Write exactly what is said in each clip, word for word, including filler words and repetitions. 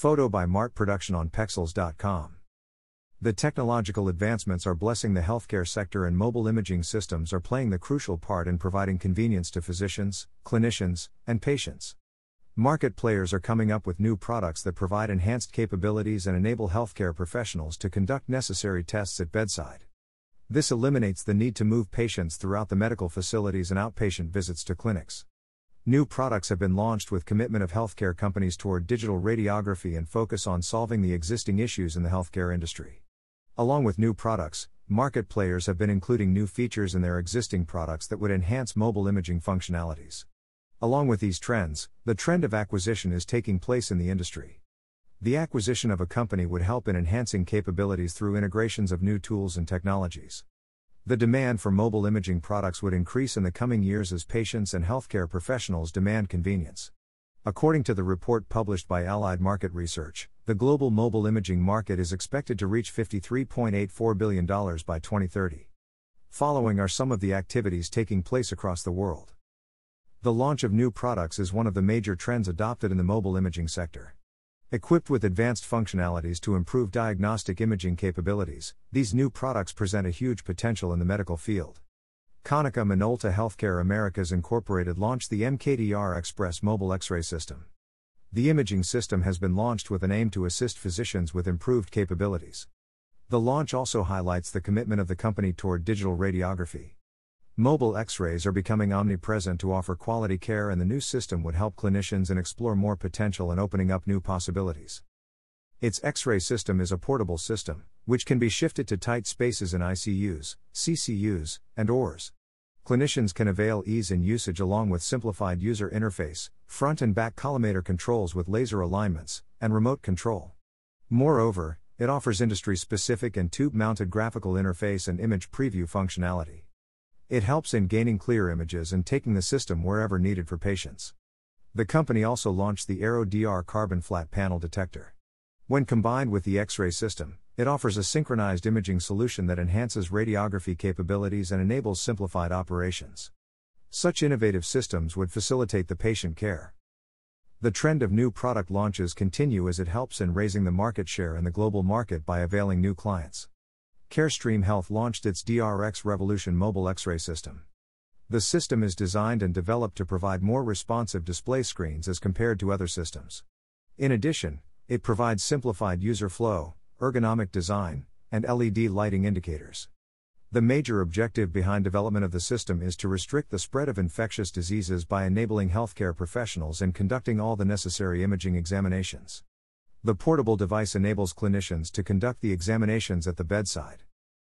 Photo by Mart Production on Pexels dot com. The technological advancements are blessing the healthcare sector, and mobile imaging systems are playing the crucial part in providing convenience to physicians, clinicians, and patients. Market players are coming up with new products that provide enhanced capabilities and enable healthcare professionals to conduct necessary tests at bedside. This eliminates the need to move patients throughout the medical facilities and outpatient visits to clinics. New products have been launched with commitment of healthcare companies toward digital radiography and focus on solving the existing issues in the healthcare industry. Along with new products, market players have been including new features in their existing products that would enhance mobile imaging functionalities. Along with these trends, the trend of acquisition is taking place in the industry. The acquisition of a company would help in enhancing capabilities through integrations of new tools and technologies. The demand for mobile imaging products would increase in the coming years as patients and healthcare professionals demand convenience. According to the report published by Allied Market Research, the global mobile imaging market is expected to reach fifty-three point eight four billion dollars by twenty thirty. Following are some of the activities taking place across the world. The launch of new products is one of the major trends adopted in the mobile imaging sector. Equipped with advanced functionalities to improve diagnostic imaging capabilities, these new products present a huge potential in the medical field. Konica Minolta Healthcare Americas Incorporated launched the M K D R Express mobile X-ray system. The imaging system has been launched with an aim to assist physicians with improved capabilities. The launch also highlights the commitment of the company toward digital radiography. Mobile X-rays are becoming omnipresent to offer quality care, and the new system would help clinicians and explore more potential and opening up new possibilities. Its X-ray system is a portable system, which can be shifted to tight spaces in I C Us, C C Us, and O Rs. Clinicians can avail ease in usage along with simplified user interface, front and back collimator controls with laser alignments, and remote control. Moreover, it offers industry-specific and tube-mounted graphical interface and image preview functionality. It helps in gaining clear images and taking the system wherever needed for patients. The company also launched the Aero D R Carbon Flat Panel Detector. When combined with the X-ray system, it offers a synchronized imaging solution that enhances radiography capabilities and enables simplified operations. Such innovative systems would facilitate the patient care. The trend of new product launches continue as it helps in raising the market share in the global market by availing new clients. Carestream Health launched its D R X Revolution mobile X-ray system. The system is designed and developed to provide more responsive display screens as compared to other systems. In addition, it provides simplified user flow, ergonomic design, and L E D lighting indicators. The major objective behind development of the system is to restrict the spread of infectious diseases by enabling healthcare professionals in conducting all the necessary imaging examinations. The portable device enables clinicians to conduct the examinations at the bedside.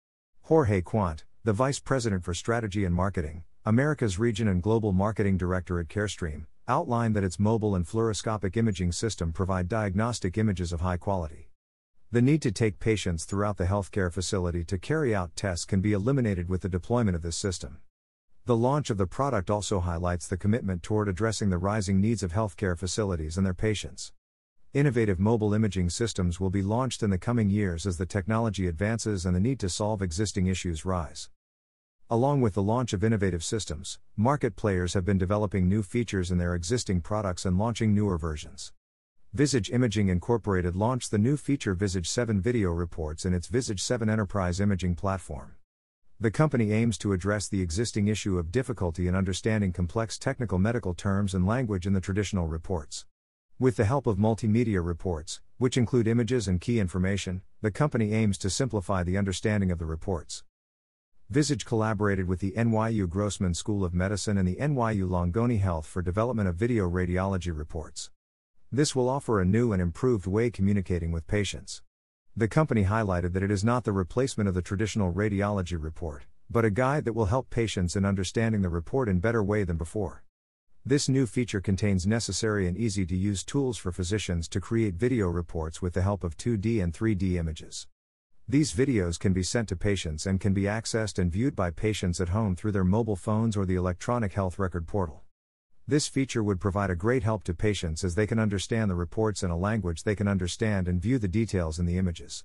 Jorge Quant, the Vice President for Strategy and Marketing, Americas Region and Global Marketing Director at Carestream, outlined that its mobile and fluoroscopic imaging system provide diagnostic images of high quality. The need to take patients throughout the healthcare facility to carry out tests can be eliminated with the deployment of this system. The launch of the product also highlights the commitment toward addressing the rising needs of healthcare facilities and their patients. Innovative mobile imaging systems will be launched in the coming years as the technology advances and the need to solve existing issues rise. Along with the launch of innovative systems, market players have been developing new features in their existing products and launching newer versions. Visage Imaging Incorporated launched the new feature Visage seven Video Reports in its Visage seven Enterprise imaging platform. The company aims to address the existing issue of difficulty in understanding complex technical medical terms and language in the traditional reports. With the help of multimedia reports, which include images and key information, the company aims to simplify the understanding of the reports. Visage collaborated with the N Y U Grossman School of Medicine and the N Y U Langone Health for development of video radiology reports. This will offer a new and improved way communicating with patients. The company highlighted that it is not the replacement of the traditional radiology report, but a guide that will help patients in understanding the report in better way than before. This new feature contains necessary and easy-to-use tools for physicians to create video reports with the help of two D and three D images. These videos can be sent to patients and can be accessed and viewed by patients at home through their mobile phones or the electronic health record portal. This feature would provide a great help to patients as they can understand the reports in a language they can understand and view the details in the images.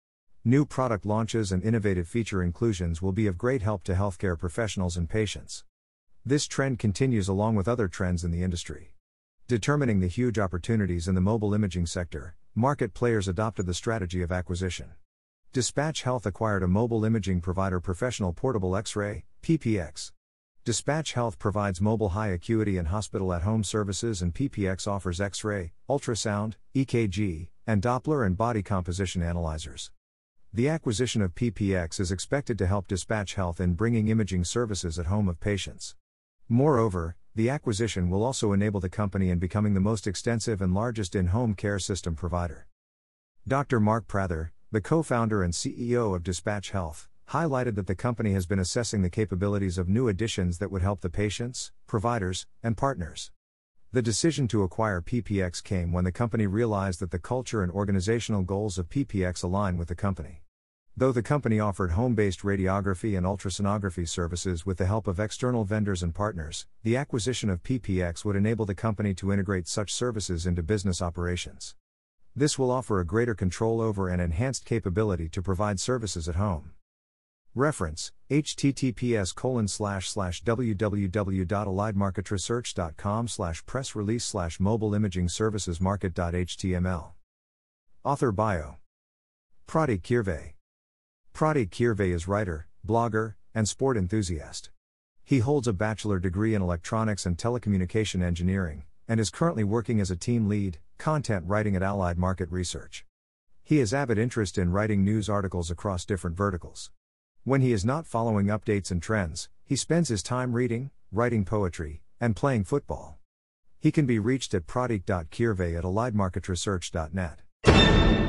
New product launches and innovative feature inclusions will be of great help to healthcare professionals and patients. This trend continues along with other trends in the industry. Determining the huge opportunities in the mobile imaging sector, market players adopted the strategy of acquisition. Dispatch Health acquired a mobile imaging provider, Professional Portable X-ray, P P X. Dispatch Health provides mobile high acuity and hospital at home services, and P P X offers X-ray, ultrasound, E K G, and Doppler and body composition analyzers. The acquisition of P P X is expected to help Dispatch Health in bringing imaging services at home of patients. Moreover, the acquisition will also enable the company in becoming the most extensive and largest in-home care system provider. Doctor Mark Prather, the co-founder and C E O of Dispatch Health, highlighted that the company has been assessing the capabilities of new additions that would help the patients, providers, and partners. The decision to acquire P P X came when the company realized that the culture and organizational goals of P P X align with the company. Though the company offered home-based radiography and ultrasonography services with the help of external vendors and partners, the acquisition of P P X would enable the company to integrate such services into business operations. This will offer a greater control over and enhanced capability to provide services at home. Reference: https colon slash slash www.alliedmarketresearch.com slash press release slash mobile imaging services market.html. Author bio. Pratik Kirve. Pratik Kirve is writer, blogger, and sport enthusiast. He holds a bachelor degree in electronics and telecommunication engineering, and is currently working as a team lead, content writing at Allied Market Research. He has avid interest in writing news articles across different verticals. When he is not following updates and trends, he spends his time reading, writing poetry, and playing football. He can be reached at pratik dot kirve at allied market research dot net.